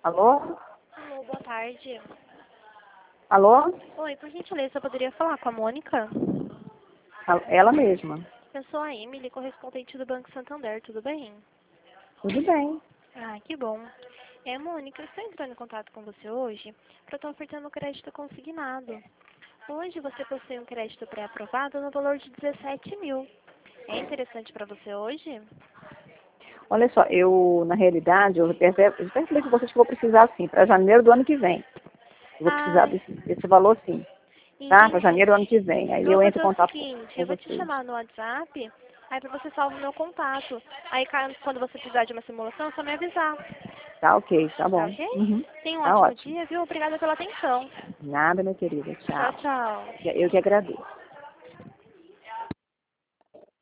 Alô? Alô, boa tarde. Alô? Oi, por gentileza, eu poderia falar com a Mônica? Ela mesma. Eu sou a Emily, correspondente do Banco Santander, tudo bem? Tudo bem. Ah, que bom. Mônica, eu estou entrando em contato com você hoje para estar ofertando crédito consignado. Hoje você possui um crédito pré-aprovado no valor de 17 mil. É interessante para você hoje? Olha só, na realidade, eu até falei com vocês que eu vou precisar, sim, para janeiro do ano que vem. Eu vou precisar Ah, desse valor, sim, tá? Para entendi. janeiro do ano que vem. Aí Eu vou eu entro em fazer o contato seguinte, com eu vou te vocês. chamar no WhatsApp, aí para você salvar o meu contato. Aí quando você precisar de uma simulação, é só me avisar. Tá ok, tá Tá bom. ok? Uhum. Tenha um Tá ótimo ótimo. dia, viu? Obrigada pela atenção. Nada, minha querida. Tchau, Tchau. tchau. Eu que agradeço.